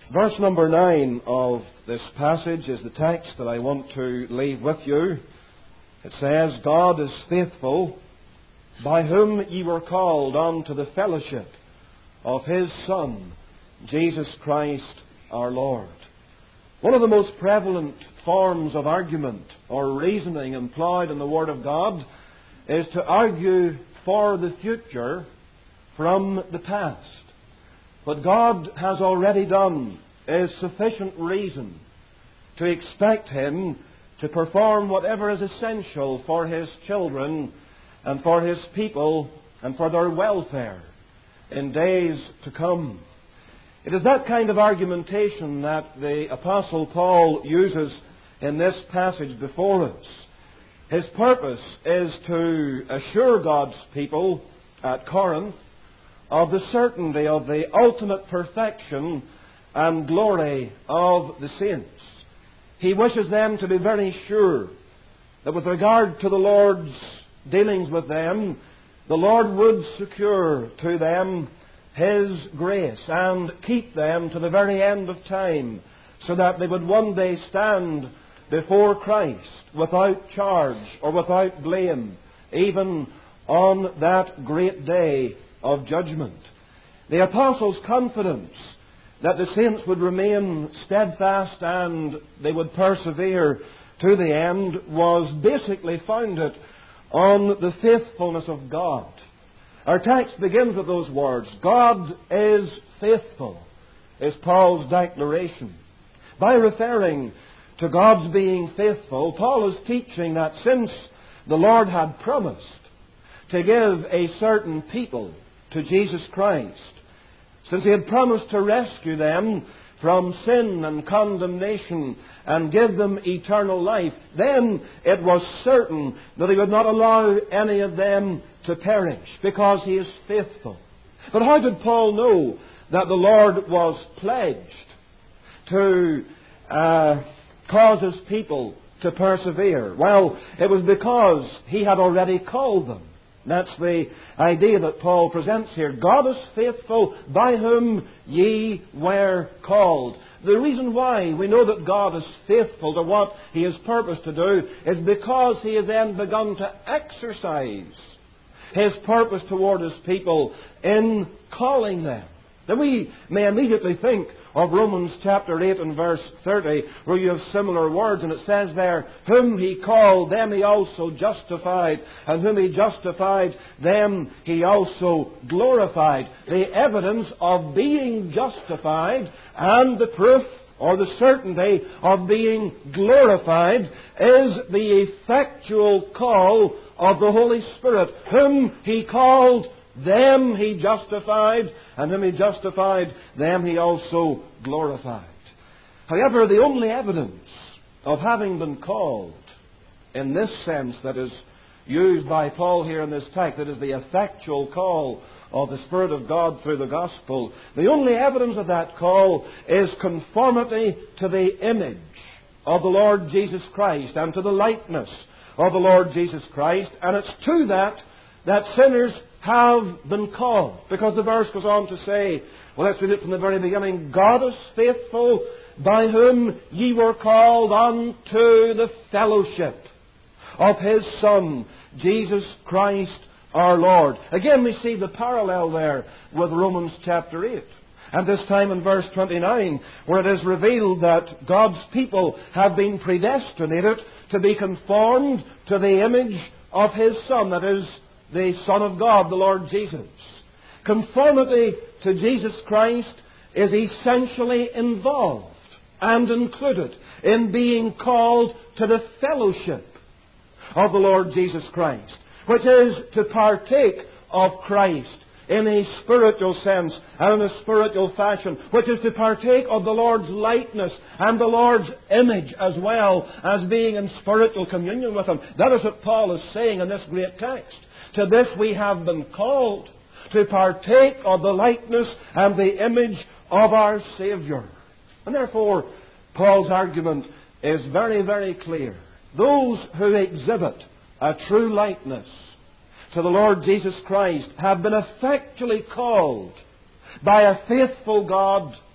Verse number 9 of this passage is the text that I want to leave with you. It says, God is faithful, by whom ye were called unto the fellowship of His Son, Jesus Christ our Lord. One of the most prevalent forms of argument or reasoning employed in the Word of God is to argue for the future from the past. What God has already done is sufficient reason to expect Him to perform whatever is essential for His children and for His people and for their welfare in days to come. It is that kind of argumentation that the Apostle Paul uses in this passage before us. His purpose is to assure God's people at Corinth of the certainty of the ultimate perfection and glory of the saints. He wishes them to be very sure that with regard to the Lord's dealings with them, the Lord would secure to them His grace and keep them to the very end of time, so that they would one day stand before Christ without charge or without blame, even on that great day of judgment. The Apostle's confidence that the saints would remain steadfast and they would persevere to the end was basically founded on the faithfulness of God. Our text begins with those words, God is faithful, is Paul's declaration. By referring to God's being faithful, Paul is teaching that since the Lord had promised to give a certain people to Jesus Christ, since He had promised to rescue them from sin and condemnation and give them eternal life, then it was certain that He would not allow any of them to perish, because He is faithful. But how did Paul know that the Lord was pledged to cause His people to persevere? Well, it was because He had already called them. That's the idea that Paul presents here. God is faithful, by whom ye were called. The reason why we know that God is faithful to what He has purposed to do is because He has then begun to exercise His purpose toward His people in calling them. Then we may immediately think of Romans chapter 8 and verse 30, where you have similar words, and it says there, whom He called, them He also justified, and whom He justified, them He also glorified. The evidence of being justified and the proof or the certainty of being glorified is the effectual call of the Holy Spirit. Whom He called, them He justified, and whom He justified, them He also glorified. However, the only evidence of having been called in this sense that is used by Paul here in this text, that is the effectual call of the Spirit of God through the gospel, the only evidence of that call is conformity to the image of the Lord Jesus Christ and to the likeness of the Lord Jesus Christ. And it's to that sinners have been called. Because the verse goes on to say, well, let's read it from the very beginning, God is faithful, by whom ye were called unto the fellowship of His Son, Jesus Christ our Lord. Again, we see the parallel there with Romans chapter 8. And this time in verse 29, where it is revealed that God's people have been predestinated to be conformed to the image of His Son, that is, the Son of God, the Lord Jesus. Conformity to Jesus Christ is essentially involved and included in being called to the fellowship of the Lord Jesus Christ, which is to partake of Christ in a spiritual sense and in a spiritual fashion, which is to partake of the Lord's likeness and the Lord's image as well as being in spiritual communion with Him. That is what Paul is saying in this great text. To this we have been called, to partake of the likeness and the image of our Saviour. And therefore, Paul's argument is very, very clear. Those who exhibit a true likeness to the Lord Jesus Christ have been effectually called by a faithful God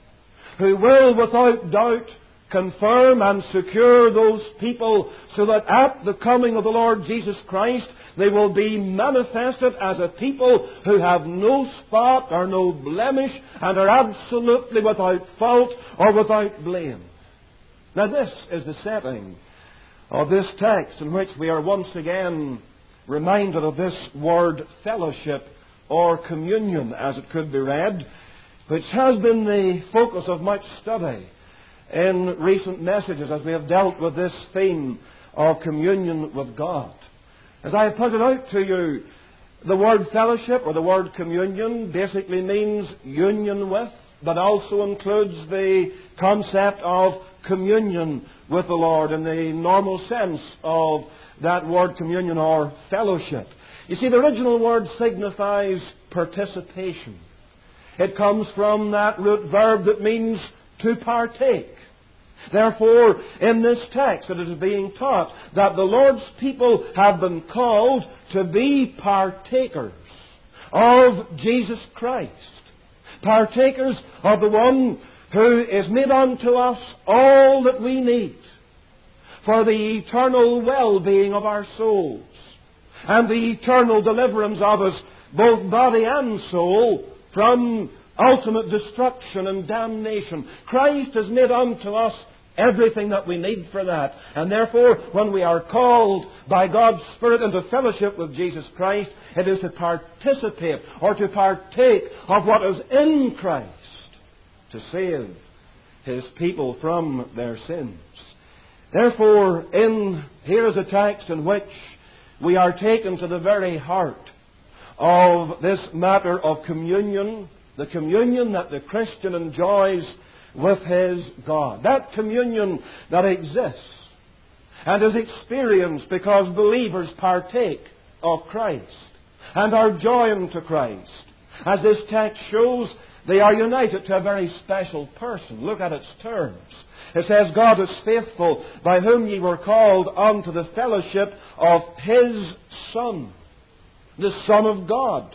who will without doubt confirm and secure those people so that at the coming of the Lord Jesus Christ they will be manifested as a people who have no spot or no blemish and are absolutely without fault or without blame. Now this is the setting of this text in which we are once again reminded of this word fellowship or communion, as it could be read, which has been the focus of much study in recent messages as we have dealt with this theme of communion with God. As I have pointed out to you, the word fellowship or the word communion basically means union with, but also includes the concept of communion with the Lord in the normal sense of that word communion or fellowship. You see, the original word signifies participation. It comes from that root verb that means to partake. Therefore, in this text it is being taught that the Lord's people have been called to be partakers of Jesus Christ. Partakers of the one who is made unto us all that we need for the eternal well-being of our souls and the eternal deliverance of us, both body and soul, from ultimate destruction and damnation. Christ has made unto us everything that we need for that. And therefore, when we are called by God's Spirit into fellowship with Jesus Christ, it is to participate or to partake of what is in Christ to save His people from their sins. Therefore, here is a text in which we are taken to the very heart of this matter of communion, the communion that the Christian enjoys with his God. That communion that exists and is experienced because believers partake of Christ and are joined to Christ. As this text shows, they are united to a very special person. Look at its terms. It says, God is faithful, by whom ye were called unto the fellowship of His Son, the Son of God,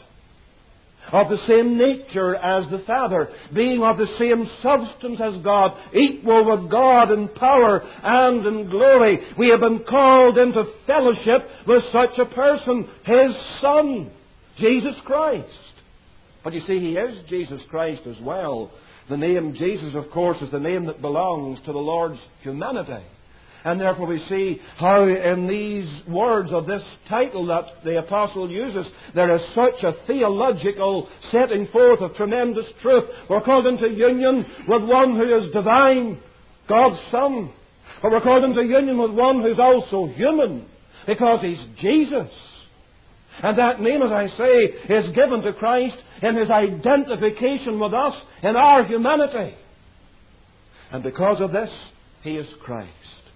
of the same nature as the Father, being of the same substance as God, equal with God in power and in glory. We have been called into fellowship with such a person, His Son, Jesus Christ. But you see, He is Jesus Christ as well. The name Jesus, of course, is the name that belongs to the Lord's humanity. And therefore we see how in these words of this title that the Apostle uses, there is such a theological setting forth of tremendous truth. We're called into union with one who is divine, God's Son. But we're called into union with one who's also human, because He's Jesus. And that name, as I say, is given to Christ in His identification with us in our humanity. And because of this, He is Christ.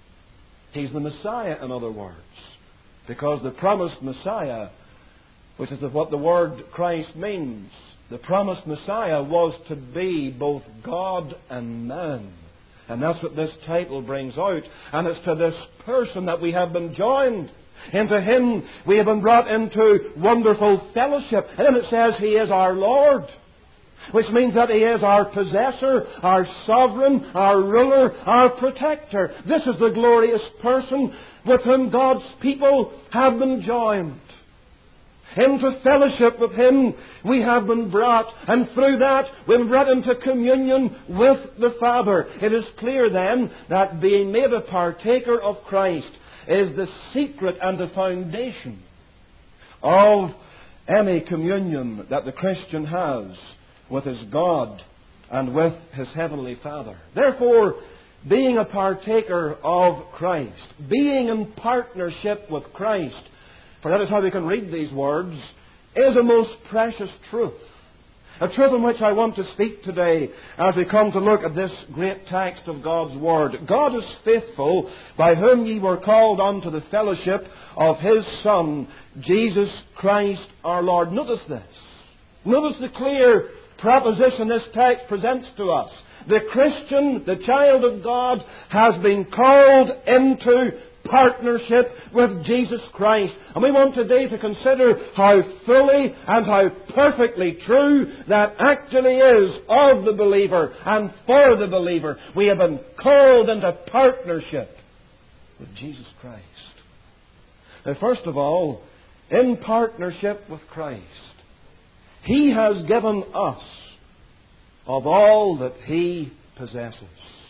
He's the Messiah, in other words. Because the promised Messiah, which is what the word Christ means, the promised Messiah was to be both God and man. And that's what this title brings out. And it's to this person that we have been joined. Into Him we have been brought into wonderful fellowship. And then it says He is our Lord, which means that He is our possessor, our sovereign, our ruler, our protector. This is the glorious person with whom God's people have been joined. Into fellowship with Him we have been brought, and through that we've been brought into communion with the Father. It is clear then that being made a partaker of Christ is the secret and the foundation of any communion that the Christian has with his God and with his Heavenly Father. Therefore, being a partaker of Christ, being in partnership with Christ, for that is how we can read these words, is a most precious truth. A truth in which I want to speak today as we come to look at this great text of God's Word. God is faithful, by whom ye were called unto the fellowship of His Son, Jesus Christ our Lord. Notice this. Notice the clear proposition this text presents to us. The Christian, the child of God, has been called into partnership with Jesus Christ. And we want today to consider how fully and how perfectly true that actually is of the believer and for the believer. We have been called into partnership with Jesus Christ. Now, first of all, in partnership with Christ, He has given us of all that He possesses.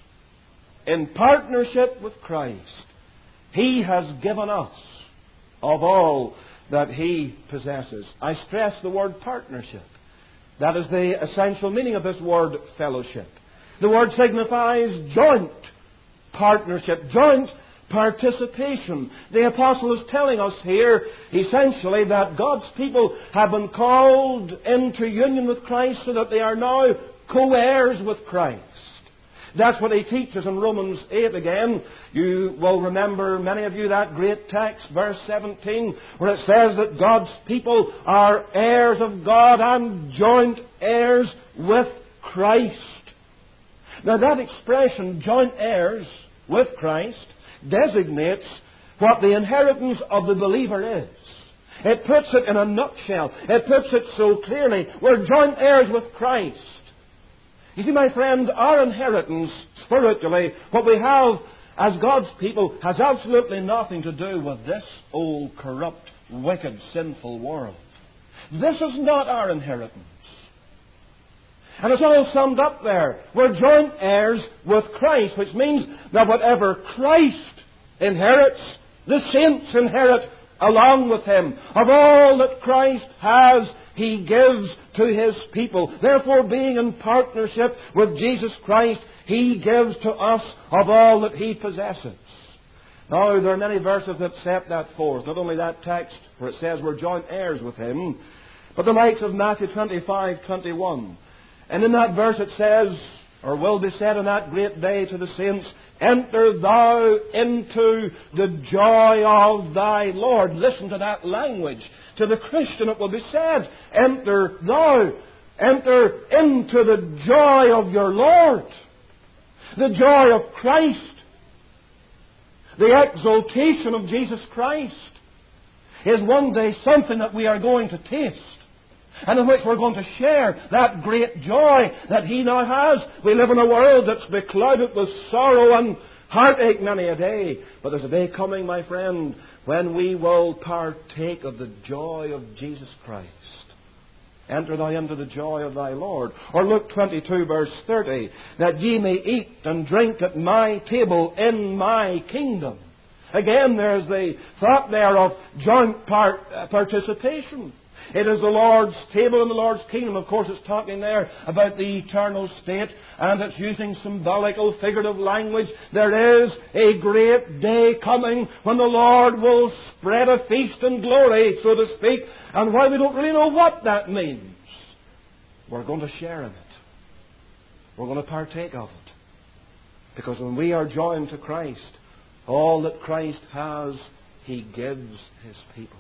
In partnership with Christ, He has given us of all that He possesses. I stress the word partnership. That is the essential meaning of this word fellowship. The word signifies joint partnership, joint participation. The apostle is telling us here essentially that God's people have been called into union with Christ so that they are now co-heirs with Christ. That's what he teaches in Romans 8 again. You will remember, many of you, that great text, verse 17, where it says that God's people are heirs of God and joint heirs with Christ. Now that expression, joint heirs with Christ, designates what the inheritance of the believer is. It puts it in a nutshell. It puts it so clearly. We're joint heirs with Christ. You see, my friend, our inheritance spiritually, what we have as God's people, has absolutely nothing to do with this old, corrupt, wicked, sinful world. This is not our inheritance. And it's all summed up there. We're joint heirs with Christ, which means that whatever Christ inherits, the saints inherit along with Him. Of all that Christ has, He gives to His people. Therefore, being in partnership with Jesus Christ, He gives to us of all that He possesses. Now, there are many verses that set that forth. Not only that text where it says we're joint heirs with Him, but the likes of Matthew 25:21. And in that verse it says, or will be said on that great day to the saints, "Enter thou into the joy of thy Lord." Listen to that language. To the Christian it will be said, enter into the joy of your Lord. The joy of Christ. The exaltation of Jesus Christ is one day something that we are going to taste, and in which we're going to share that great joy that He now has. We live in a world that's beclouded with sorrow and heartache many a day. But there's a day coming, my friend, when we will partake of the joy of Jesus Christ. Enter thou into the joy of thy Lord. Or Luke 22 verse 30, that ye may eat and drink at my table in my kingdom. Again, there's the thought there of joint participation. It is the Lord's table and the Lord's kingdom. Of course, it's talking there about the eternal state, and it's using symbolical, figurative language. There is a great day coming when the Lord will spread a feast in glory, so to speak. And while we don't really know what that means, we're going to share in it. We're going to partake of it. Because when we are joined to Christ, all that Christ has, He gives His people.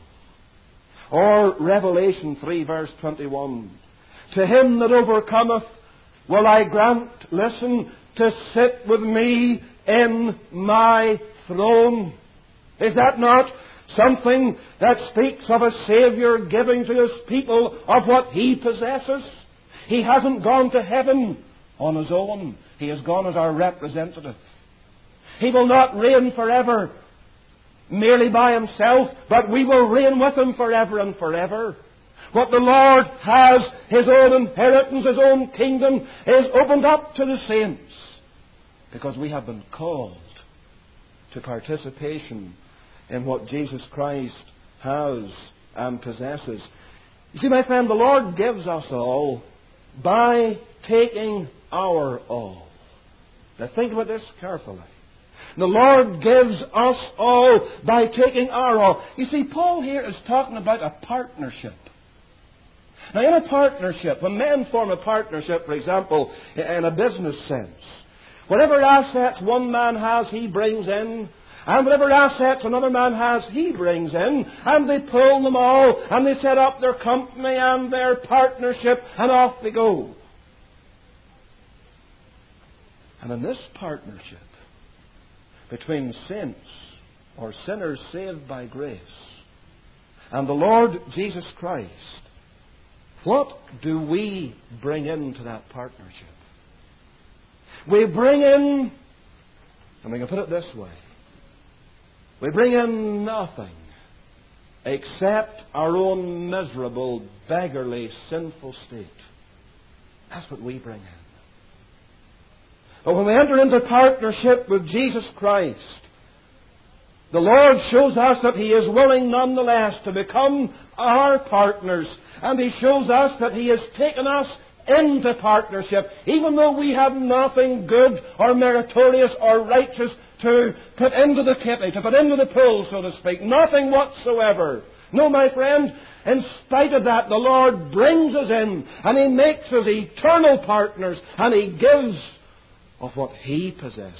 Or Revelation 3 verse 21. To him that overcometh will I grant, listen, to sit with me in my throne. Is that not something that speaks of a Saviour giving to His people of what He possesses? He hasn't gone to heaven on His own. He has gone as our representative. He will not reign forever merely by Himself, but we will reign with Him forever and forever. What the Lord has, His own inheritance, His own kingdom, is opened up to the saints, because we have been called to participation in what Jesus Christ has and possesses. You see, my friend, the Lord gives us all by taking our all. Now think about this carefully. The Lord gives us all by taking our all. You see, Paul here is talking about a partnership. Now, in a partnership, when men form a partnership, for example, in a business sense, whatever assets one man has, he brings in, and whatever assets another man has, he brings in, and they pull them all, and they set up their company and their partnership, and off they go. And in this partnership between saints or sinners saved by grace, and the Lord Jesus Christ, what do we bring into that partnership? We bring in, and we can put it this way, we bring in nothing except our own miserable, beggarly, sinful state. That's what we bring in. But when we enter into partnership with Jesus Christ, the Lord shows us that He is willing nonetheless to become our partners. And He shows us that He has taken us into partnership, even though we have nothing good or meritorious or righteous to put into the kitty, to put into the pool, so to speak. Nothing whatsoever. No, my friend, in spite of that, the Lord brings us in, and He makes us eternal partners, and He gives of what He possesses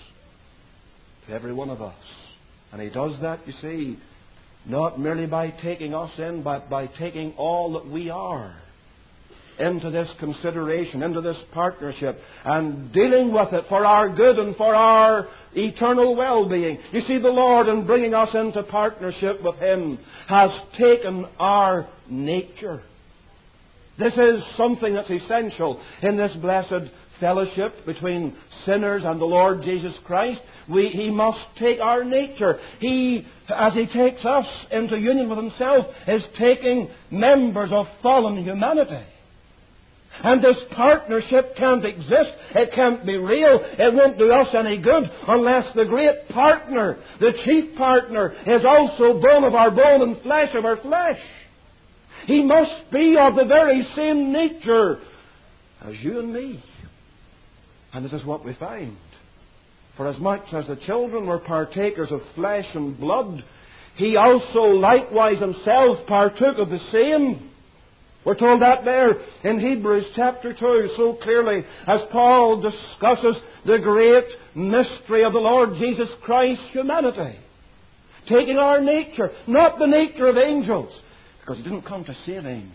to every one of us. And He does that, you see, not merely by taking us in, but by taking all that we are into this consideration, into this partnership, and dealing with it for our good and for our eternal well-being. You see, the Lord, in bringing us into partnership with Him, has taken our nature. This is something that's essential in this blessed fellowship between sinners and the Lord Jesus Christ. He must take our nature. He, as He takes us into union with Himself, is taking members of fallen humanity. And this partnership can't exist. It can't be real. It won't do us any good unless the great partner, the chief partner, is also bone of our bone and flesh of our flesh. He must be of the very same nature as you and me. And this is what we find. For as much as the children were partakers of flesh and blood, He also likewise Himself partook of the same. We're told that there in Hebrews chapter 2 so clearly as Paul discusses the great mystery of the Lord Jesus Christ's humanity. Taking our nature, not the nature of angels, because He didn't come to save angels.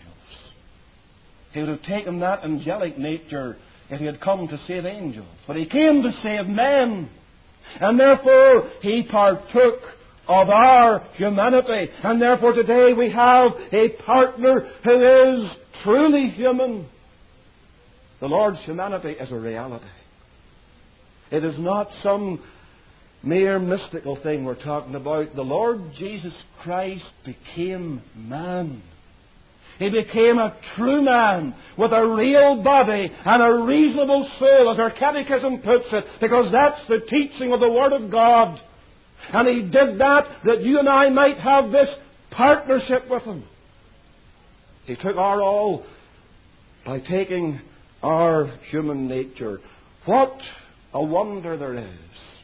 He would have taken that angelic nature if He had come to save angels. But He came to save men. And therefore He partook of our humanity. And therefore today we have a partner who is truly human. The Lord's humanity is a reality. It is not some mere mystical thing we're talking about. The Lord Jesus Christ became man. He became a true man with a real body and a reasonable soul, as our catechism puts it, because that's the teaching of the Word of God. And He did that you and I might have this partnership with Him. He took our all by taking our human nature. What a wonder there is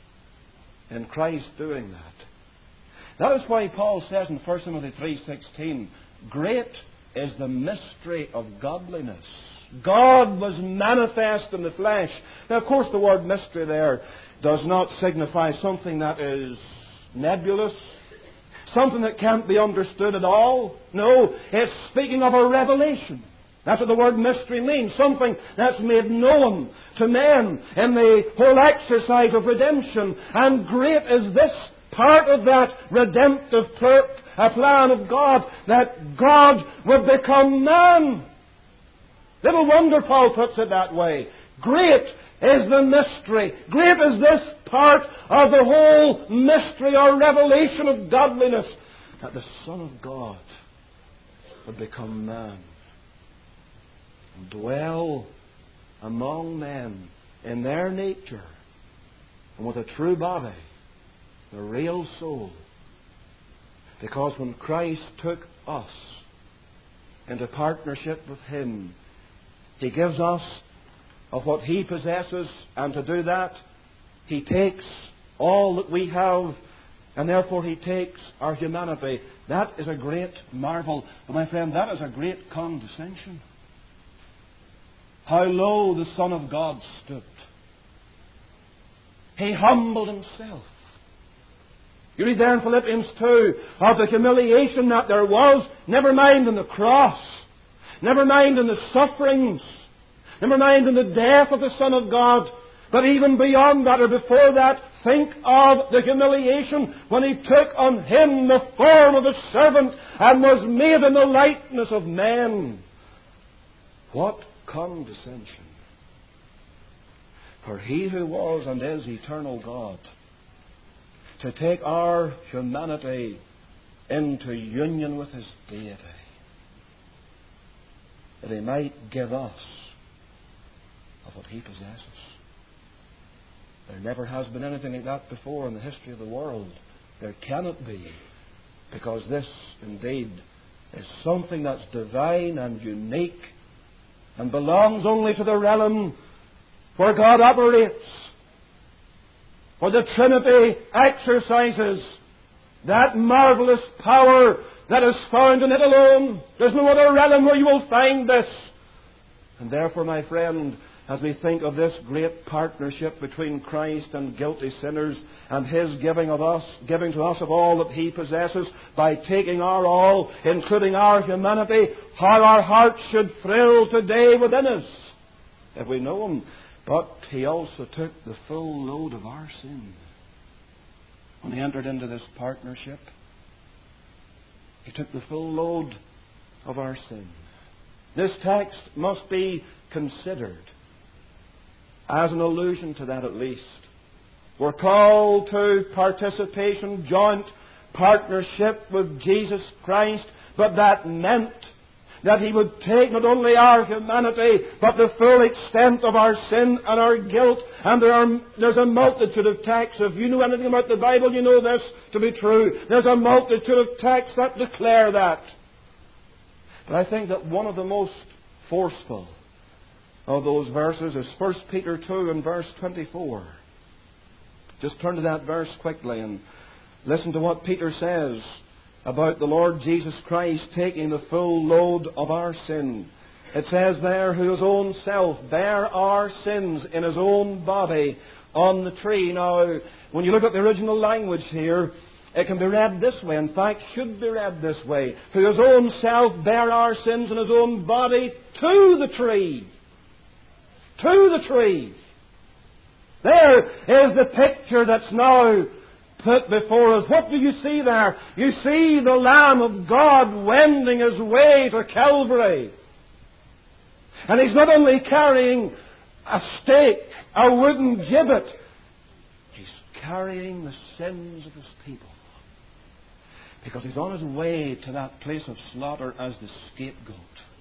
in Christ doing that. That is why Paul says in 1 Timothy 3:16, great is the mystery of godliness. God was manifest in the flesh. Now, of course, the word mystery there does not signify something that is nebulous, something that can't be understood at all. No, it's speaking of a revelation. That's what the word mystery means. Something that's made known to men in the whole exercise of redemption. And great is this part of that redemptive plan of God, that God would become man. Little wonder Paul puts it that way. Great is the mystery. Great is this part of the whole mystery or revelation of godliness, that the Son of God would become man and dwell among men in their nature and with a true body, the real soul. Because when Christ took us into partnership with Him, He gives us of what He possesses, and to do that, He takes all that we have, and therefore He takes our humanity. That is a great marvel. But my friend, that is a great condescension. How low the Son of God stooped. He humbled Himself. You read there in Philippians 2 of the humiliation that there was, never mind in the cross, never mind in the sufferings, never mind in the death of the Son of God, But even beyond that, or before that, think of the humiliation when He took on Him the form of a servant and was made in the likeness of men. What condescension! For He who was and is eternal God, to take our humanity into union with His deity, that He might give us of what He possesses. There never has been anything like that before in the history of the world. There cannot be, because this indeed is something that's divine and unique and belongs only to the realm where God operates, where the Trinity exercises that marvelous power that is found in it alone. There's no other realm where you will find this. And therefore, my friend, as we think of this great partnership between Christ and guilty sinners, and His giving to us of all that He possesses by taking our all, including our humanity, how our hearts should thrill today within us if we know Him. But He also took the full load of our sin when He entered into this partnership. He took the full load of our sin. This text must be considered as an allusion to that, at least. We're called to participation, joint partnership with Jesus Christ, but that meant that He would take not only our humanity, but the full extent of our sin and our guilt. And there's a multitude of texts. If you know anything about the Bible, you know this to be true. There's a multitude of texts that declare that. But I think that one of the most forceful of those verses is 1 Peter 2 and verse 24. Just turn to that verse quickly and listen to what Peter says about the Lord Jesus Christ taking the full load of our sin. It says there, who His own self bare our sins in His own body on the tree. Now, when you look at the original language here, it can be read this way. In fact, should be read this way. Who His own self bare our sins in His own body to the tree. To the tree. There is the picture that's now put before us. What do you see there? You see the Lamb of God wending His way to Calvary. And He's not only carrying a stake, a wooden gibbet, He's carrying the sins of His people. Because He's on His way to that place of slaughter as the scapegoat.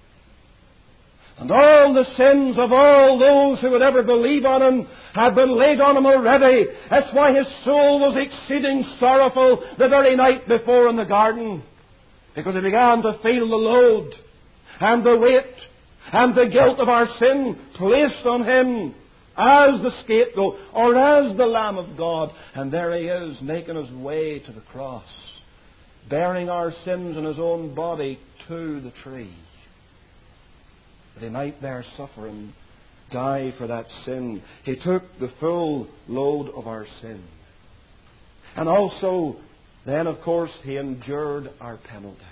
And all the sins of all those who would ever believe on Him had been laid on Him already. That's why His soul was exceeding sorrowful the very night before in the garden. Because He began to feel the load and the weight and the guilt of our sin placed on Him as the scapegoat or as the Lamb of God. And there He is, making His way to the cross, bearing our sins in His own body to the tree, that He might there suffer and die for that sin. He took the full load of our sin. And also, then of course, He endured our penalty.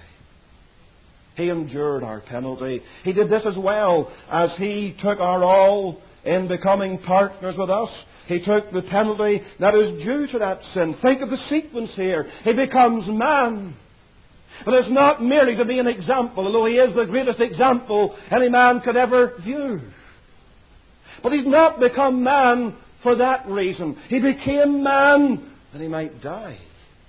He endured our penalty. He did this as well as He took our all in becoming partners with us. He took the penalty that is due to that sin. Think of the sequence here. He becomes man. But it's not merely to be an example, although He is the greatest example any man could ever view. But He's not become man for that reason. He became man that He might die.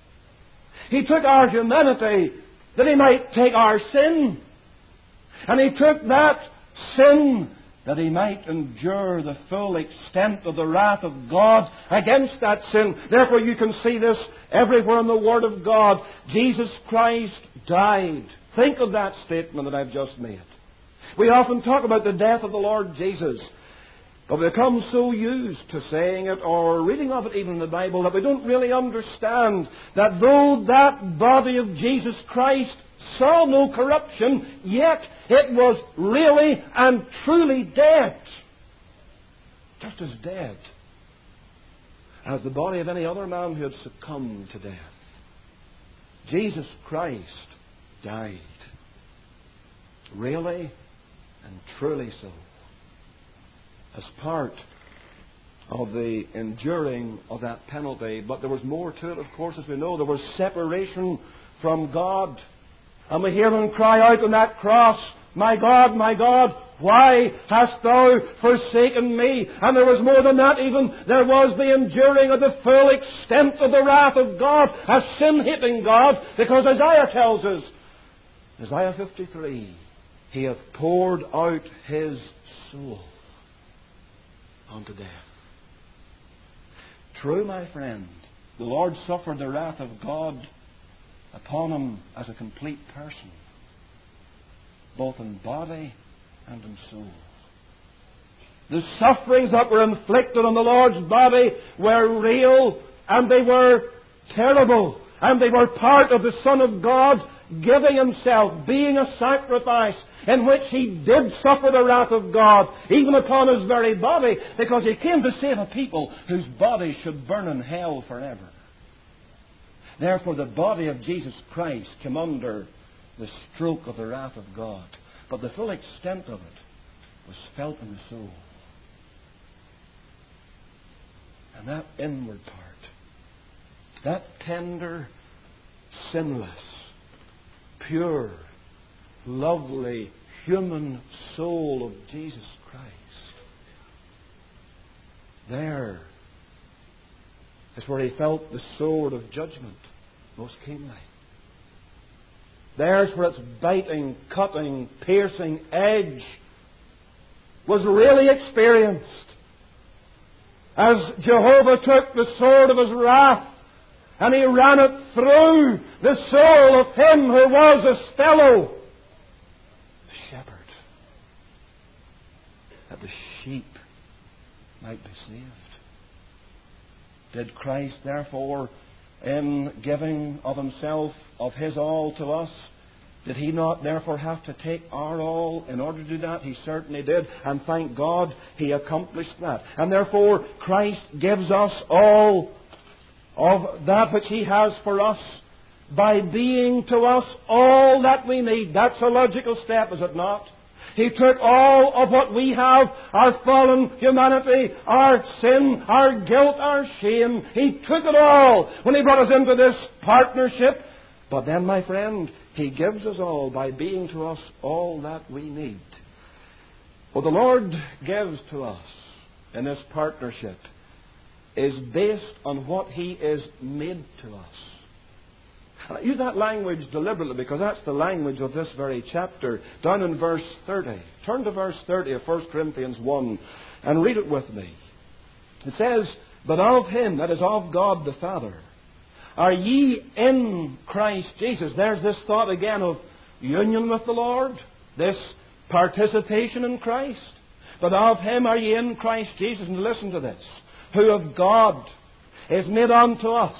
He took our humanity that He might take our sin. And He took that sin that He might endure the full extent of the wrath of God against that sin. Therefore you can see this everywhere in the Word of God. Jesus Christ died. Think of that statement that I've just made. We often talk about the death of the Lord Jesus, but we become so used to saying it or reading of it even in the Bible that we don't really understand that though that body of Jesus Christ saw no corruption, yet it was really and truly dead. Just as dead as the body of any other man who had succumbed to death. Jesus Christ died. Really and truly so. As part of the enduring of that penalty. But there was more to it, of course, as we know. There was separation from God. And we hear him cry out on that cross, my God, why hast thou forsaken me? And there was more than that even. There was the enduring of the full extent of the wrath of God, as sin hitting God, because Isaiah tells us, Isaiah 53, he hath poured out his soul unto death. True, my friend, the Lord suffered the wrath of God upon him as a complete person, both in body and in soul. The sufferings that were inflicted on the Lord's body were real, and they were terrible, and they were part of the Son of God giving himself, being a sacrifice, in which he did suffer the wrath of God, even upon his very body, because he came to save a people whose bodies should burn in hell forever. Therefore, the body of Jesus Christ came under the stroke of the wrath of God. But the full extent of it was felt in the soul. And that inward part, that tender, sinless, pure, lovely, human soul of Jesus Christ, there is where he felt the sword of judgment most keenly. There's where its biting, cutting, piercing edge was really experienced. As Jehovah took the sword of his wrath and he ran it through the soul of him who was his fellow, the shepherd, that the sheep might be saved. Did Christ, therefore, in giving of himself, of his all to us, did he not therefore have to take our all in order to do that? He certainly did. And thank God he accomplished that. And therefore Christ gives us all of that which he has for us by being to us all that we need. That's a logical step, is it not? He took all of what we have, our fallen humanity, our sin, our guilt, our shame. He took it all when he brought us into this partnership. But then, my friend, he gives us all by being to us all that we need. What the Lord gives to us in this partnership is based on what he is made to us. And I use that language deliberately because that's the language of this very chapter. Down in verse 30. Turn to verse 30 of 1 Corinthians 1 and read it with me. It says, "But of him," that is of God the Father, "are ye in Christ Jesus." There's this thought again of union with the Lord, this participation in Christ. "But of him are ye in Christ Jesus." And listen to this. "Who of God is made unto us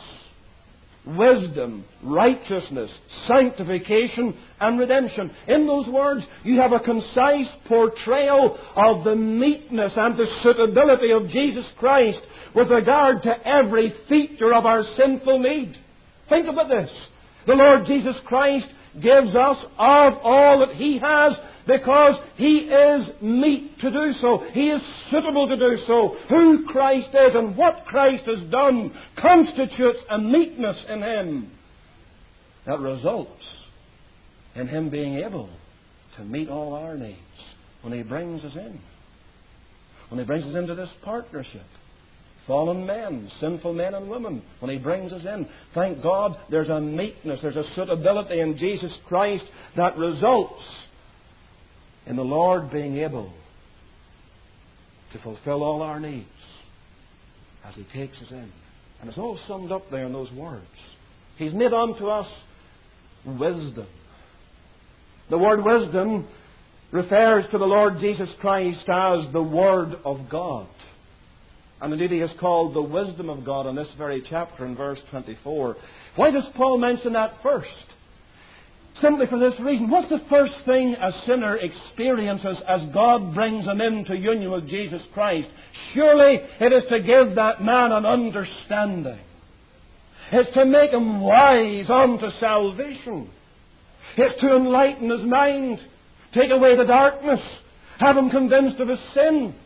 wisdom, righteousness, sanctification, and redemption." In those words, you have a concise portrayal of the meekness and the suitability of Jesus Christ with regard to every feature of our sinful need. Think about this. The Lord Jesus Christ gives us of all that he has because he is meet to do so. He is suitable to do so. Who Christ is and what Christ has done constitutes a meekness in him that results in him being able to meet all our needs when he brings us in. When he brings us into this partnership. Fallen men, sinful men and women, when he brings us in. Thank God there's a meekness, there's a suitability in Jesus Christ that results in the Lord being able to fulfill all our needs as he takes us in. And it's all summed up there in those words. He's made unto us wisdom. The word wisdom refers to the Lord Jesus Christ as the Word of God. And indeed he is called the wisdom of God in this very chapter in verse 24. Why does Paul mention that first? Simply for this reason. What's the first thing a sinner experiences as God brings him into union with Jesus Christ? Surely it is to give that man an understanding. It's to make him wise unto salvation. It's to enlighten his mind, take away the darkness, have him convinced of his sin,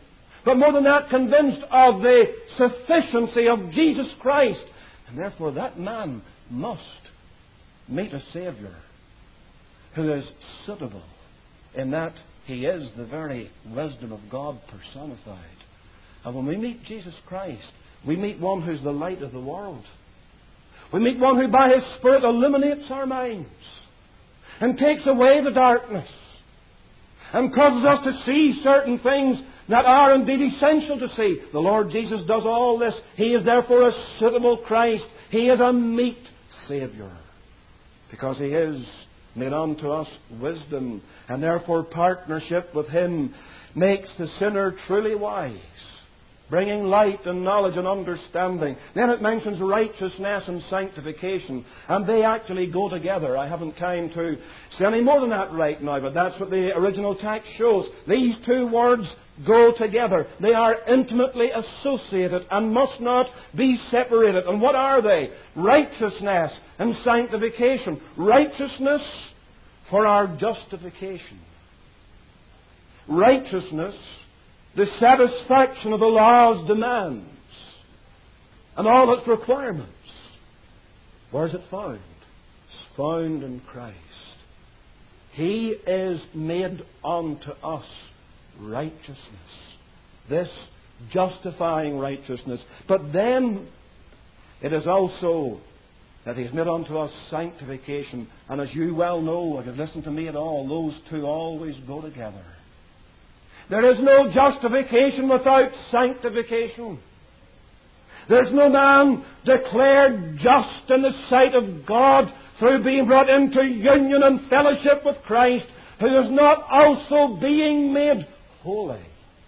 but more than that, convinced of the sufficiency of Jesus Christ. And therefore that man must meet a Saviour who is suitable in that He is the very wisdom of God personified. And when we meet Jesus Christ, we meet one who's the light of the world. We meet one who by His Spirit illuminates our minds and takes away the darkness and causes us to see certain things that are indeed essential to see. The Lord Jesus does all this. He is therefore a suitable Christ. He is a meet Saviour, because He is made unto us wisdom, and therefore partnership with Him makes the sinner truly wise, bringing light and knowledge and understanding. Then it mentions righteousness and sanctification, and they actually go together. I haven't time to say any more than that right now, but that's what the original text shows. These two words go together. They are intimately associated and must not be separated. And what are they? Righteousness and sanctification. Righteousness for our justification. Righteousness, the satisfaction of the law's demands and all its requirements. Where is it found? It's found in Christ. He is made unto us righteousness. This justifying righteousness. But then it is also that He's made unto us sanctification. And as you well know, if you've listened to me at all, those two always go together. There is no justification without sanctification. There's no man declared just in the sight of God through being brought into union and fellowship with Christ who is not also being made holy,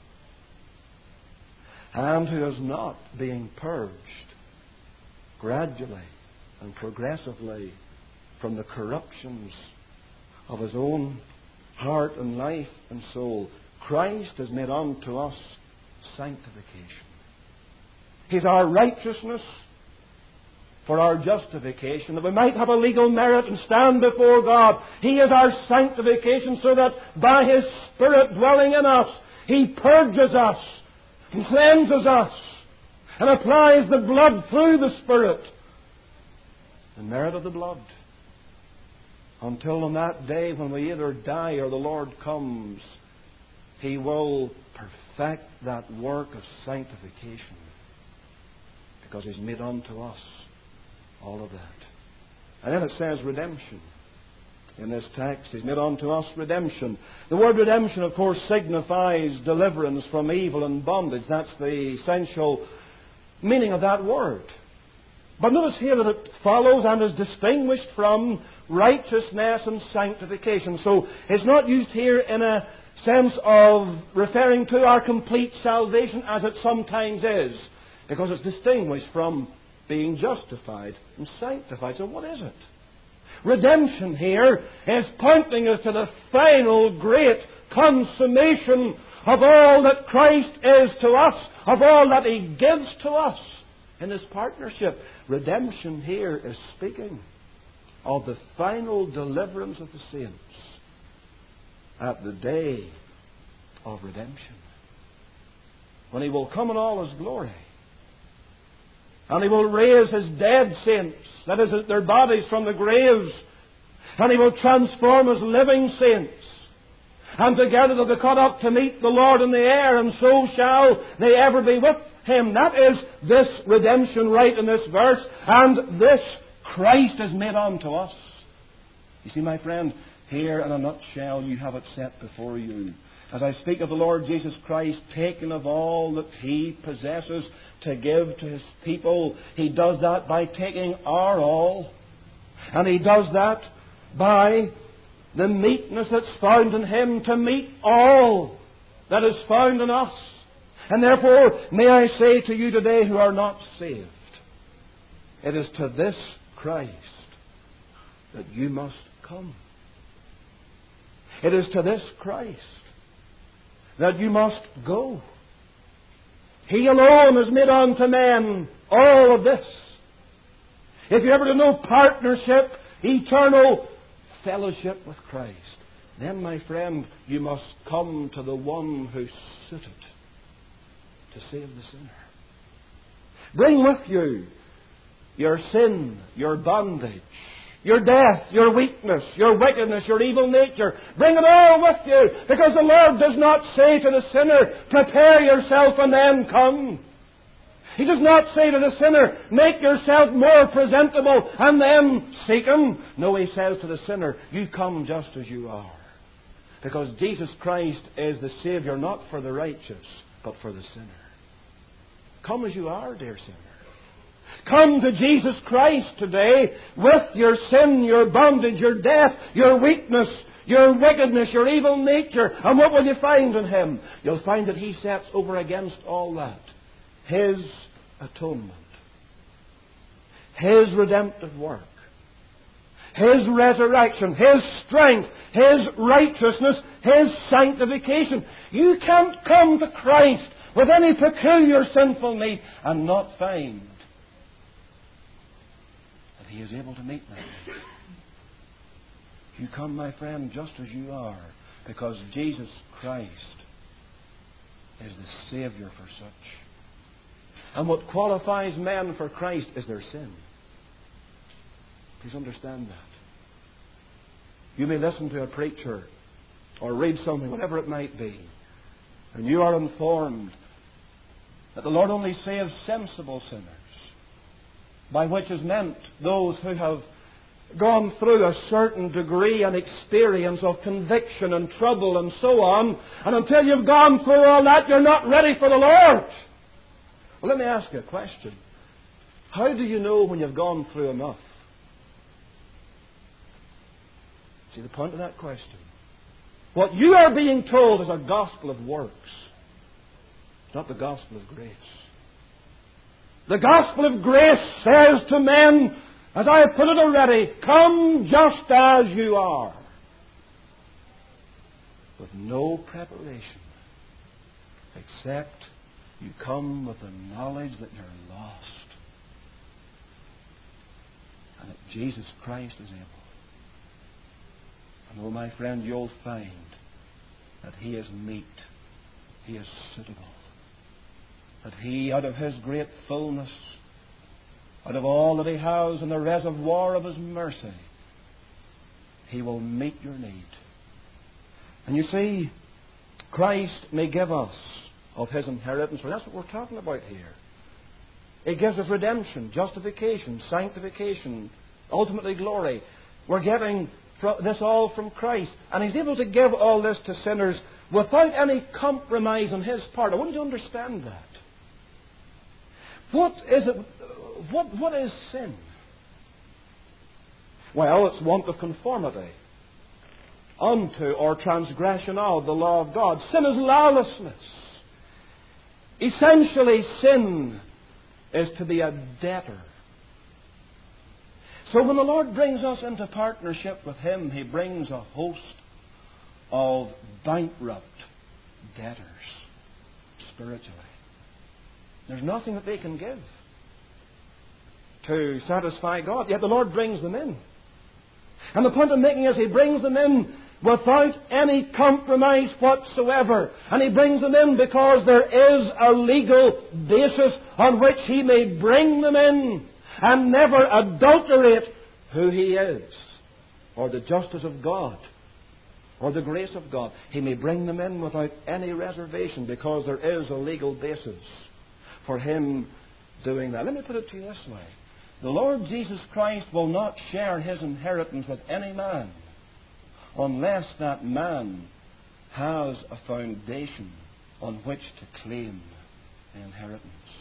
and who is not being purged gradually and progressively from the corruptions of his own heart and life and soul. Christ has made unto us sanctification. He's our righteousness for our justification, that we might have a legal merit and stand before God. He is our sanctification, so that by His Spirit dwelling in us, He purges us and cleanses us and applies the blood through the Spirit. The merit of the blood. Until on that day when we either die or the Lord comes, He will perfect that work of sanctification, because He's made unto us all of that. And then it says redemption. In this text, He's made unto us redemption. The word redemption, of course, signifies deliverance from evil and bondage. That's the essential meaning of that word. But notice here that it follows and is distinguished from righteousness and sanctification. So it's not used here in a sense of referring to our complete salvation as it sometimes is, because it's distinguished from being justified and sanctified. So what is it? Redemption here is pointing us to the final great consummation of all that Christ is to us, of all that He gives to us in His partnership. Redemption here is speaking of the final deliverance of the saints at the day of redemption, when He will come in all His glory. And He will raise His dead saints, that is, their bodies, from the graves. And He will transform His living saints. And together they'll be caught up to meet the Lord in the air, and so shall they ever be with Him. That is this redemption right in this verse. And this Christ is made unto us. You see, my friend, here in a nutshell you have it set before you. As I speak of the Lord Jesus Christ, taken of all that He possesses to give to His people, He does that by taking our all. And He does that by the meekness that's found in Him to meet all that is found in us. And therefore, may I say to you today who are not saved, it is to this Christ that you must come. It is to this Christ that you must go. He alone has made unto men all of this. If you ever to know partnership, eternal fellowship with Christ, then, my friend, you must come to the one who suited to save the sinner. Bring with you your sin, your bondage, your death, your weakness, your wickedness, your evil nature. Bring it all with you, because the Lord does not say to the sinner, prepare yourself and then come. He does not say to the sinner, make yourself more presentable and then seek Him. No, He says to the sinner, you come just as you are. Because Jesus Christ is the Saviour not for the righteous, but for the sinner. Come as you are, dear sinner. Come to Jesus Christ today with your sin, your bondage, your death, your weakness, your wickedness, your evil nature. And what will you find in Him? You'll find that He sets over against all that His atonement, His redemptive work, His resurrection, His strength, His righteousness, His sanctification. You can't come to Christ with any peculiar sinful need and not find that He is able to meet that need. You come, my friend, just as you are, because Jesus Christ is the Saviour for such. And what qualifies men for Christ is their sin. Please understand that. You may listen to a preacher or read something, whatever it might be, and you are informed that the Lord only saves sensible sinners, by which is meant those who have gone through a certain degree and experience of conviction and trouble and so on, and until you've gone through all that, you're not ready for the Lord. Well, let me ask you a question. How do you know when you've gone through enough? See the point of that question? What you are being told is a gospel of works. It's not the gospel of grace. The gospel of grace says to men, as I have put it already, come just as you are, with no preparation, except you come with the knowledge that you're lost, and that Jesus Christ is able. And oh, my friend, you'll find that He is meet, He is suitable, that He, out of His great fullness, out of all that He has in the reservoir of His mercy, He will meet your need. And you see, Christ may give us of His inheritance, for that's what we're talking about here. It gives us redemption, justification, sanctification, ultimately glory. We're getting this all from Christ. And He's able to give all this to sinners without any compromise on His part. I want you to understand that. What is it? What is sin? Well, it's want of conformity unto or transgression of the law of God. Sin is lawlessness. Essentially, sin is to be a debtor. So when the Lord brings us into partnership with Him, He brings a host of bankrupt debtors spiritually. There's nothing that they can give to satisfy God, yet the Lord brings them in. And the point I'm making is He brings them in without any compromise whatsoever. And He brings them in because there is a legal basis on which He may bring them in and never adulterate who He is, or the justice of God, or the grace of God. He may bring them in without any reservation because there is a legal basis for Him doing that. Let me put it to you this way. The Lord Jesus Christ will not share His inheritance with any man unless that man has a foundation on which to claim the inheritance.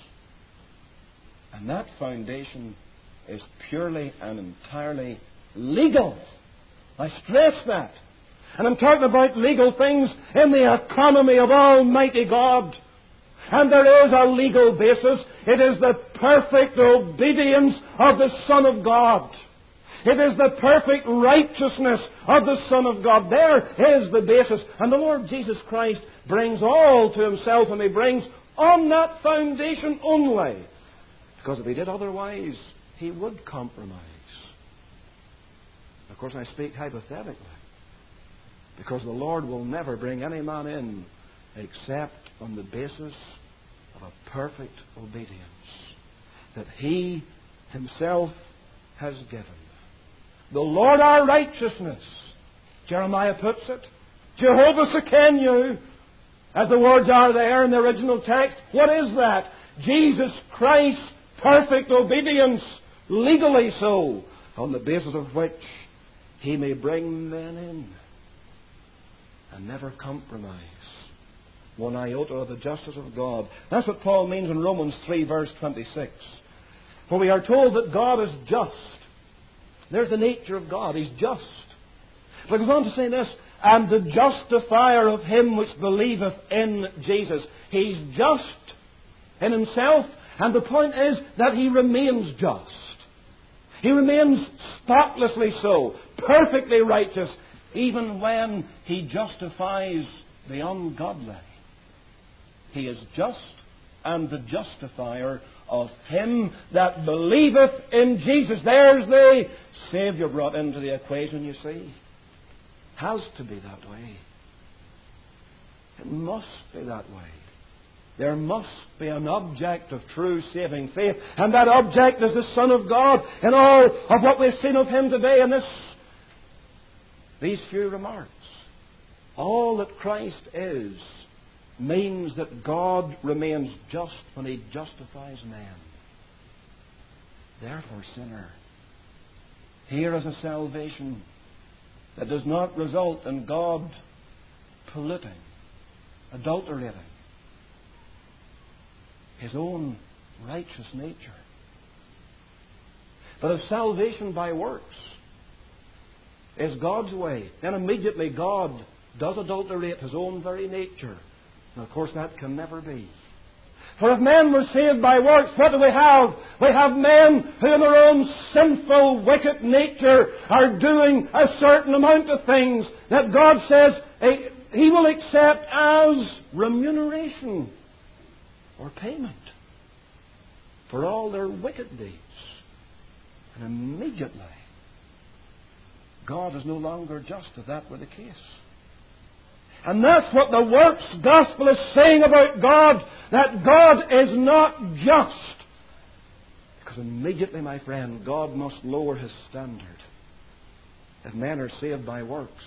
And that foundation is purely and entirely legal. I stress that. And I'm talking about legal things in the economy of Almighty God. And there is a legal basis. It is the perfect obedience of the Son of God. It is the perfect righteousness of the Son of God. There is the basis. And the Lord Jesus Christ brings all to Himself, and He brings on that foundation only. Because if He did otherwise, He would compromise. Of course, I speak hypothetically. Because the Lord will never bring any man in except on the basis of a perfect obedience that He Himself has given. The Lord our righteousness, Jeremiah puts it. Jehovah Sekenu, as the words are there in the original text. What is that? Jesus Christ's perfect obedience, legally so, on the basis of which He may bring men in and never compromise one iota of the justice of God. That's what Paul means in Romans 3 verse 26. For we are told that God is just. There's the nature of God. He's just. But it goes on to say this, and the justifier of him which believeth in Jesus. He's just in Himself, and the point is that He remains just. He remains spotlessly so, perfectly righteous, even when He justifies the ungodly. He is just and the justifier of him that believeth in Jesus. There's the Saviour brought into the equation, you see. Has to be that way. It must be that way. There must be an object of true saving faith, and that object is the Son of God. And all of what we've seen of Him today in these few remarks, all that Christ is, means that God remains just when He justifies men. Therefore, sinner, here is a salvation that does not result in God polluting, adulterating His own righteous nature. But if salvation by works is God's way, then immediately God does adulterate His own very nature. And of course that can never be. For if men were saved by works, what do we have? We have men who in their own sinful, wicked nature are doing a certain amount of things that God says He will accept as remuneration or payment for all their wicked deeds. And immediately, God is no longer just if that were the case. And that's what the works gospel is saying about God, that God is not just. Because immediately, my friend, God must lower His standard. If men are saved by works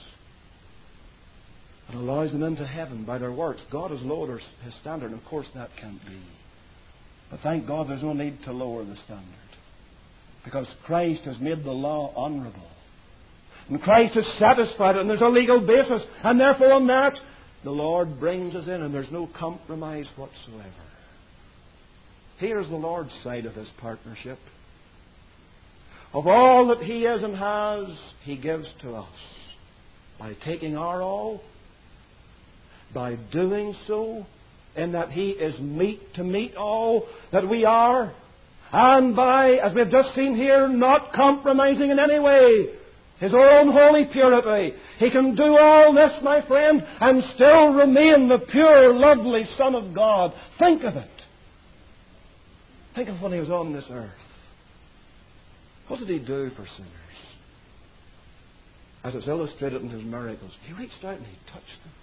and allows them into heaven by their works, God has lowered His standard. And of course that can't be. But thank God there's no need to lower the standard. Because Christ has made the law honourable. And Christ has satisfied it, and there's a legal basis. And therefore on that, the Lord brings us in, and there's no compromise whatsoever. Here's the Lord's side of this partnership. Of all that He is and has, He gives to us. By taking our all, by doing so, in that He is meet to meet all that we are, and by, as we've just seen here, not compromising in any way His own holy purity. He can do all this, my friend, and still remain the pure, lovely Son of God. Think of it. Think of when He was on this earth. What did He do for sinners? As it's illustrated in His miracles, He reached out and He touched them.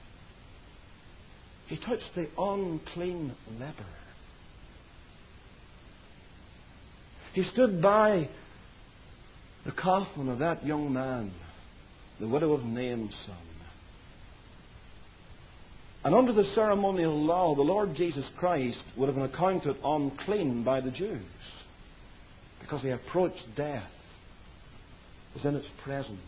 He touched the unclean leper. He stood by the coffin of that young man, the widow of Nain's son. And under the ceremonial law, the Lord Jesus Christ would have been accounted unclean by the Jews because He approached death, was in its presence.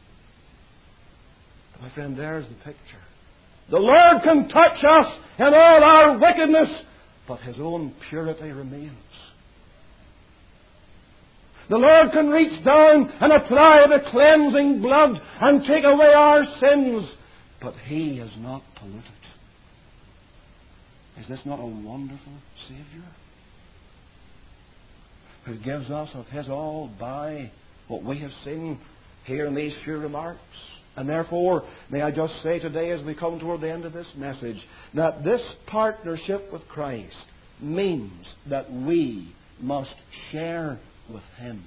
But my friend, there's the picture. The Lord can touch us in all our wickedness, but His own purity remains. The Lord can reach down and apply the cleansing blood and take away our sins, but He is not polluted. Is this not a wonderful Saviour who gives us of His all by what we have seen here in these few remarks? And therefore, may I just say today as we come toward the end of this message, that this partnership with Christ means that we must share with Him.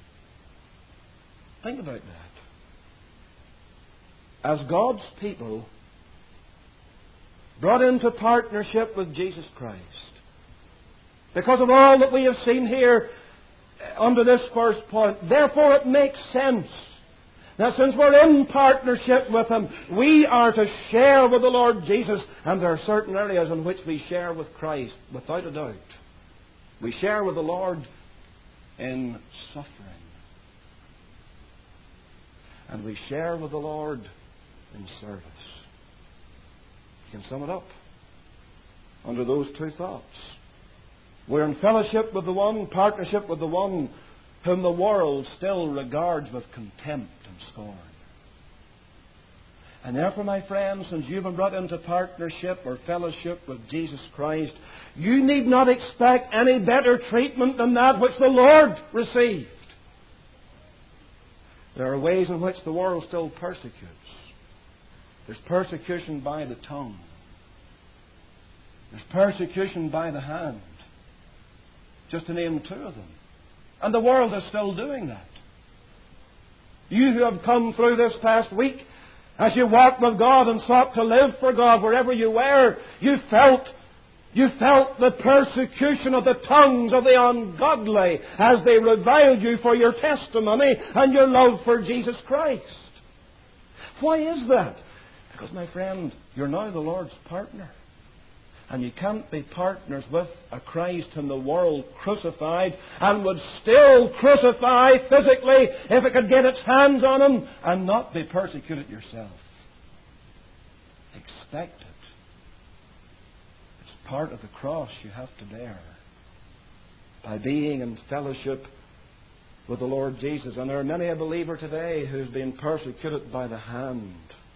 Think about that. As God's people, brought into partnership with Jesus Christ. Because of all that we have seen here under this first point, therefore it makes sense. Now, since we're in partnership with Him, we are to share with the Lord Jesus, and there are certain areas in which we share with Christ, without a doubt. We share with the Lord in suffering. And we share with the Lord in service. You can sum it up under those two thoughts. We're in fellowship with the one, partnership with the one whom the world still regards with contempt and scorn. And therefore, my friends, since you've been brought into partnership or fellowship with Jesus Christ, you need not expect any better treatment than that which the Lord received. There are ways in which the world still persecutes. There's persecution by the tongue. There's persecution by the hand. Just to name two of them. And the world is still doing that. You who have come through this past week, as you walked with God and sought to live for God wherever you were, you felt the persecution of the tongues of the ungodly as they reviled you for your testimony and your love for Jesus Christ. Why is that? Because, my friend, you're now the Lord's partner. And you can't be partners with a Christ whom the world crucified and would still crucify physically if it could get its hands on Him and not be persecuted yourself. Expect it. It's part of the cross you have to bear by being in fellowship with the Lord Jesus. And there are many a believer today who's been persecuted by the hand.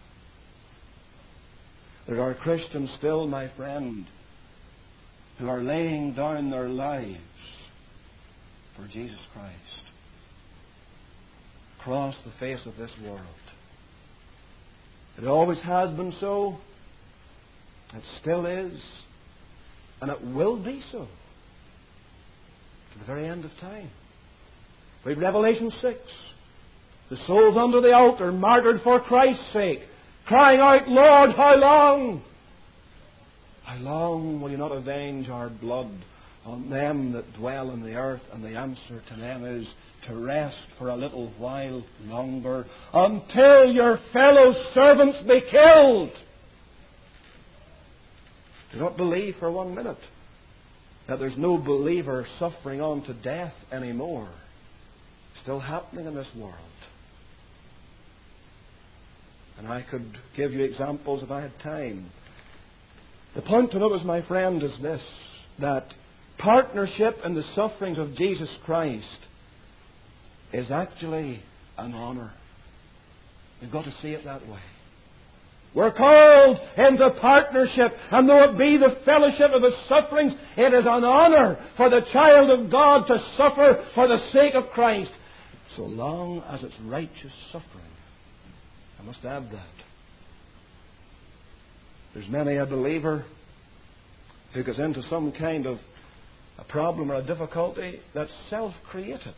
There are Christians still, my friend, who are laying down their lives for Jesus Christ across the face of this world. It always has been so. It still is. And it will be so to the very end of time. Read Revelation 6. The souls under the altar, martyred for Christ's sake, crying out, Lord, how long? How long will you not avenge our blood on them that dwell on the earth? And the answer to them is to rest for a little while longer until your fellow servants be killed. Do not believe for 1 minute that there's no believer suffering on to death anymore. Still happening in this world. And I could give you examples if I had time. The point to notice, my friend, is this, that partnership in the sufferings of Jesus Christ is actually an honour. You've got to see it that way. We're called into partnership, and though it be the fellowship of His sufferings, it is an honour for the child of God to suffer for the sake of Christ, so long as it's righteous suffering. I must add that. There's many a believer who goes into some kind of a problem or a difficulty that's self-created.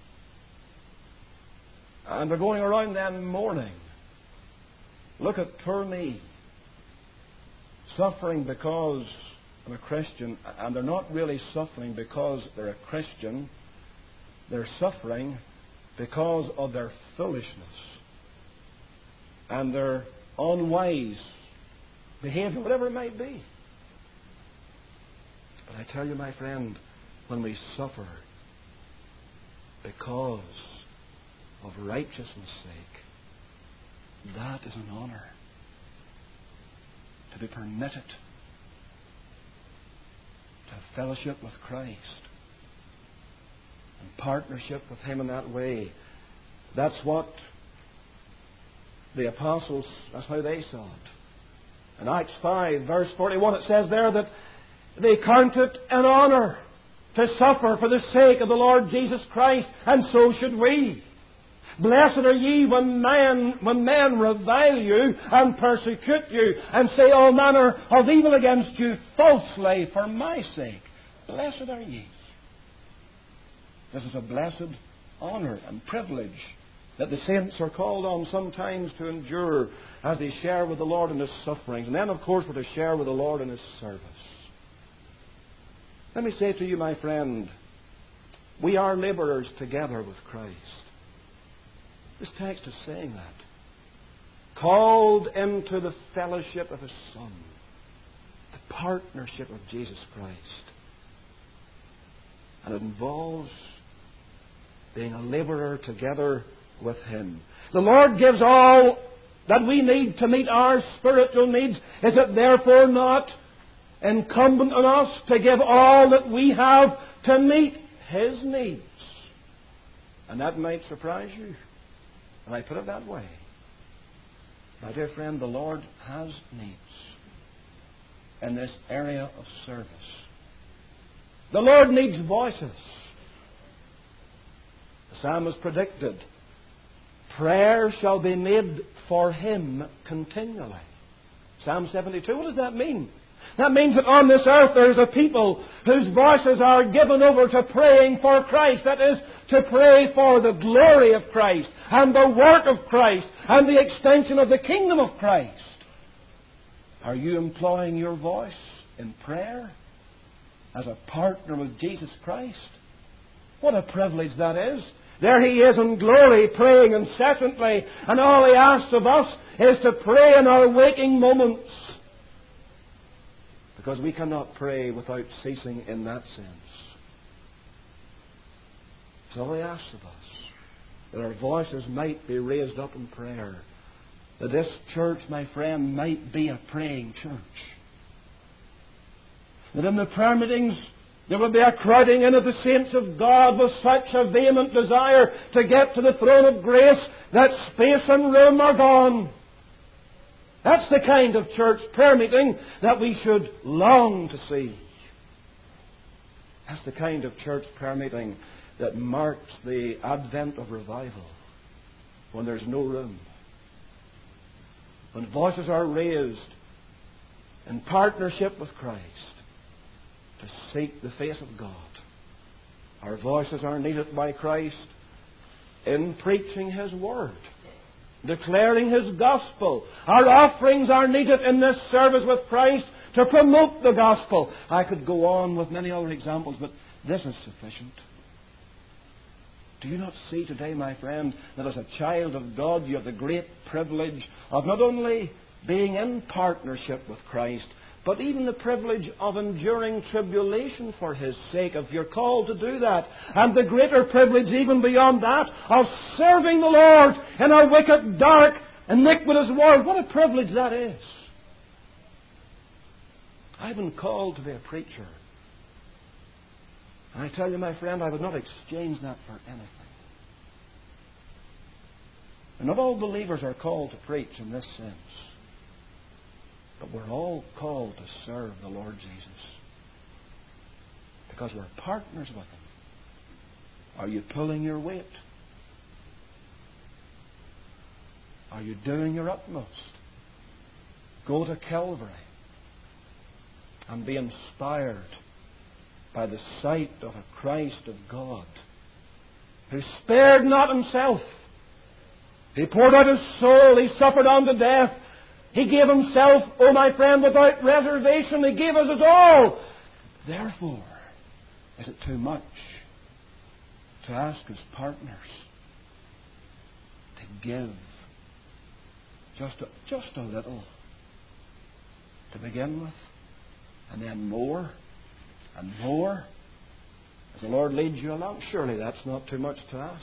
And they're going around then mourning. Look at poor me. Suffering because I'm a Christian. And they're not really suffering because they're a Christian. They're suffering because of their foolishness and their unwise behavior, whatever it might be. But I tell you, my friend, when we suffer because of righteousness' sake, that is an honour. To be permitted to have fellowship with Christ and partnership with Him in that way. That's what the apostles, that's how they saw it. In Acts 5, verse 41, it says there that they count it an honour to suffer for the sake of the Lord Jesus Christ, and so should we. Blessed are ye when men revile you and persecute you and say all manner of evil against you falsely for my sake. Blessed are ye. This is a blessed honour and privilege that the saints are called on sometimes to endure as they share with the Lord in His sufferings. And then, of course, we're to share with the Lord in His service. Let me say to you, my friend, we are labourers together with Christ. This text is saying that. Called into the fellowship of His Son, the partnership of Jesus Christ. And it involves being a labourer together with Him. The Lord gives all that we need to meet our spiritual needs. Is it therefore not incumbent on us to give all that we have to meet His needs? And that might surprise you. And I put it that way. My dear friend, the Lord has needs in this area of service. The Lord needs voices. The psalmist predicted, prayer shall be made for Him continually. Psalm 72, what does that mean? That means that on this earth there is a people whose voices are given over to praying for Christ. That is, to pray for the glory of Christ and the work of Christ and the extension of the kingdom of Christ. Are you employing your voice in prayer as a partner with Jesus Christ? What a privilege that is. There He is in glory, praying incessantly, and all He asks of us is to pray in our waking moments. Because we cannot pray without ceasing in that sense. It's all He asks of us, that our voices might be raised up in prayer. That this church, my friend, might be a praying church. That in the prayer meetings there will be a crowding in of the saints of God with such a vehement desire to get to the throne of grace that space and room are gone. That's the kind of church prayer meeting that we should long to see. That's the kind of church prayer meeting that marks the advent of revival, when there's no room. When voices are raised in partnership with Christ to seek the face of God. Our voices are needed by Christ in preaching His Word, declaring His gospel. Our offerings are needed in this service with Christ to promote the gospel. I could go on with many other examples, but this is sufficient. Do you not see today, my friend, that as a child of God you have the great privilege of not only being in partnership with Christ, but even the privilege of enduring tribulation for His sake, if you're called to do that. And the greater privilege even beyond that, of serving the Lord in a wicked, dark, iniquitous world. What a privilege that is. I've been called to be a preacher. And I tell you, my friend, I would not exchange that for anything. And not all believers are called to preach in this sense. But we're all called to serve the Lord Jesus. Because we're partners with Him. Are you pulling your weight? Are you doing your utmost? Go to Calvary and be inspired by the sight of a Christ of God who spared not Himself. He poured out His soul. He suffered unto death. He gave Himself, oh my friend, without reservation. He gave us His all. Therefore, is it too much to ask His partners to give just a little to begin with, and then more and more as the Lord leads you along? Surely that's not too much to ask.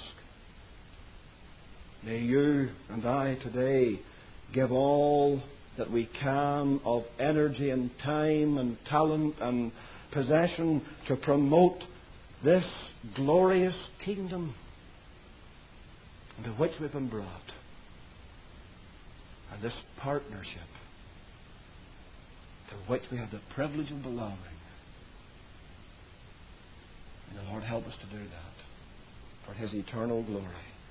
May you and I today give all that we can of energy and time and talent and possession to promote this glorious kingdom into which we've been brought, and this partnership to which we have the privilege of belonging. May the Lord help us to do that for His eternal glory.